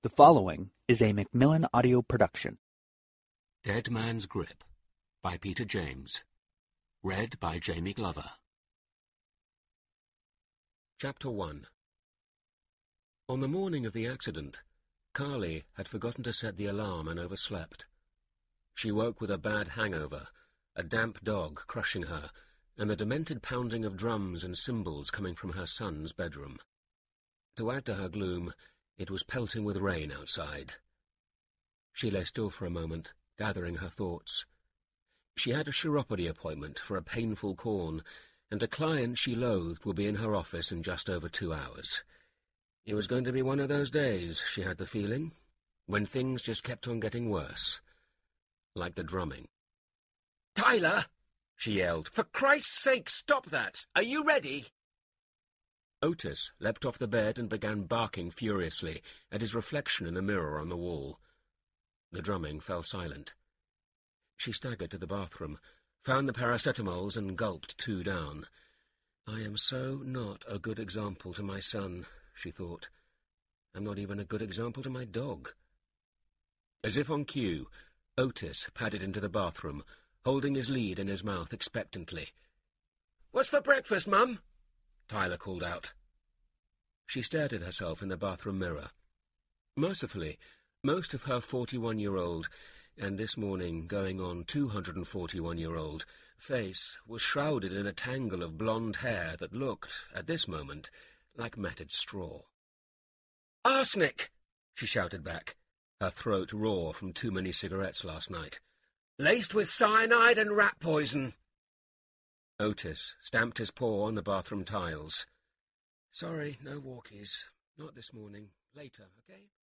The following is a Macmillan audio production. Dead Man's Grip by Peter James. Read by Jamie Glover. Chapter 1. On the morning of the accident, Carly had forgotten to set the alarm and overslept. She woke with a bad hangover, a damp dog crushing her, and the demented pounding of drums and cymbals coming from her son's bedroom. To add to her gloom, it was pelting with rain outside. She lay still for a moment, gathering her thoughts. She had a chiropody appointment for a painful corn, and a client she loathed would be in her office in just over 2 hours. It was going to be one of those days, she had the feeling, when things just kept on getting worse. Like the drumming. "Tyler!" she yelled. "For Christ's sake, stop that! Are you ready?" Otis leapt off the bed and began barking furiously at his reflection in the mirror on the wall. The drumming fell silent. She staggered to the bathroom, found the paracetamols and gulped 2 down. I am so not a good example to my son, she thought. I'm not even a good example to my dog. As if on cue, Otis padded into the bathroom, holding his lead in his mouth expectantly. "What's for breakfast, Mum?" Tyler called out. She stared at herself in the bathroom mirror. Mercifully, most of her 41-year-old, and this morning going on 241-year-old, face was shrouded in a tangle of blonde hair that looked, at this moment, like matted straw. "Arsenic!" she shouted back, her throat raw from too many cigarettes last night. "Laced with cyanide and rat poison." Otis stamped his paw on the bathroom tiles. "Sorry, no walkies. Not this morning. Later, okay?"